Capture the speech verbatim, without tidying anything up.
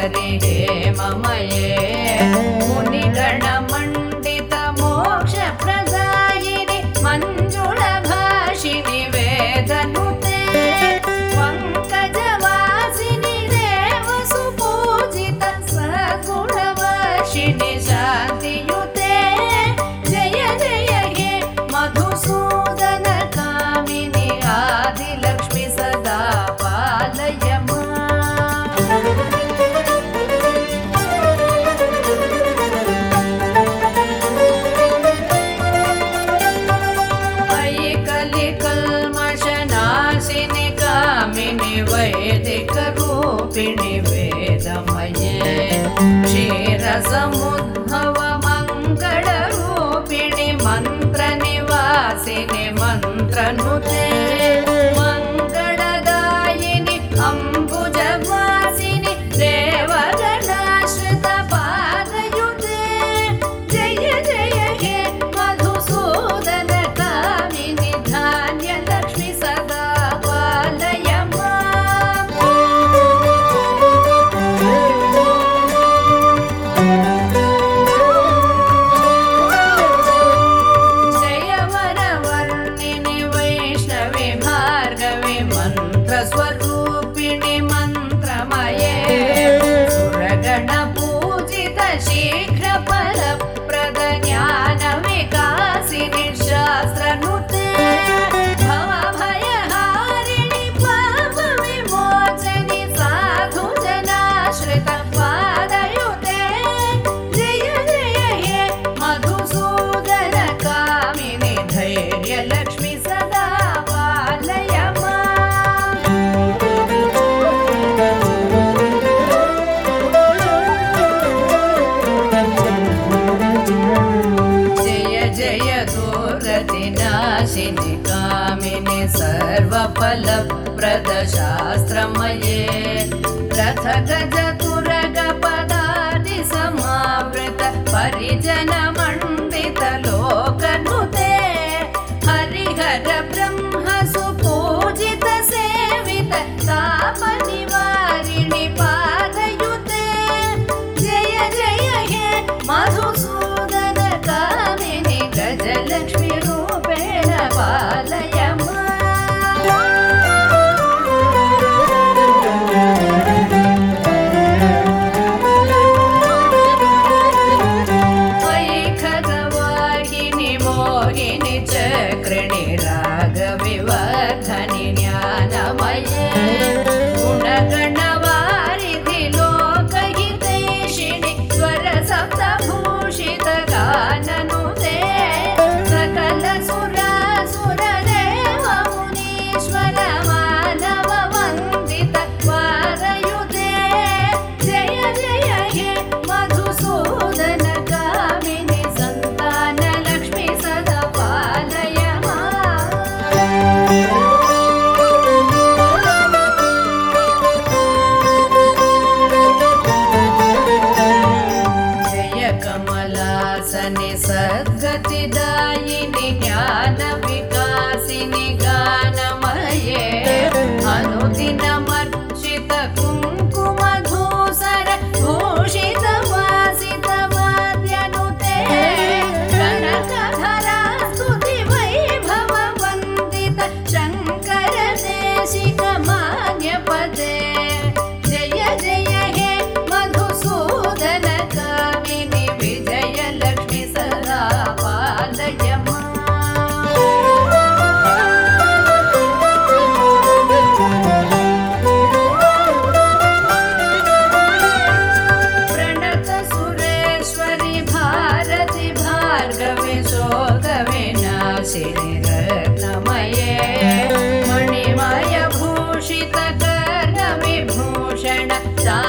मनोहरि हेममये मुनिगणमण्डित मोक्षप्रदायिनि मञ्जुळभाषिनि वेदनुते पङ्कजवासिनि देवसुपूजित सद्गुणवर्षिणि शान्तियुते जय जय हे मधुसूदन कामिनि आदिलक्ष्मि सदा पालय वैदिकरूपिणि वेदमये क्षीरसमुद्भव मङ्गलरूपिणि मन्त्रनिवासिनि मन्त्रनुते मङ्गलदायिनि अम्बुजवासिनि देवगणाश्रितपादयुते जय जय हे मधुसूदन कामिनि धान्यलक्ष्मि सदा पालय स्वरूपिणि मन्त्रमये सुरगणपूजित शीघ्रफलप्रद ज्ञानविकासिनि शास्त्रनुते भवभयहारिणि पापविमोचनि साधुजनाश्रित पादयुते जय जय हे मधुसूदन कामिनि धैर्यलक्ष्मि सदा पालय नाशिनि कामिनि सर्वफलप्रद शास्त्रमये रथ गज तुरग पदाति समावृत परिजन मण्डित लोकनुते हरिहर ब्रह्म सुपूजित सेवित ताप निवारिणि पादयुते जय जय हे मधुसूदन कामिनि गजलक्ष्मि रूपेण पालय वैखगवाहिनि मोहिनि चक्रिणि रागविवर्धनि ज्ञानमये गुणगणवारिधि लोकहितैषिणि स्वरसप्तभूषित गाननुते सकल सुरासुर देव मुनीश्वर मानव वन्दित पादयुते जय जय हे मधुसूदन कामिनि सन्तान लक्ष्मि सदा पालय जय कमलासनि सद्गतिदायिनि ज्ञानविकासिनि गानमये अनुदिनमर्चित कुङ्कुमधूसर भूषित वासित वाद्यनुते कनकधरा स्तुति वैभव वन्दित शङ्कर देशिक मान्यपदे जय जय हे मधुसूदन कामिनि विजयलक्ष्मि सदा पालय प्रणत सुरेश्वरि भारति भार्गवि शोकविनाशिनि रत्नमये मणिमय भूषित कर्णविभूषण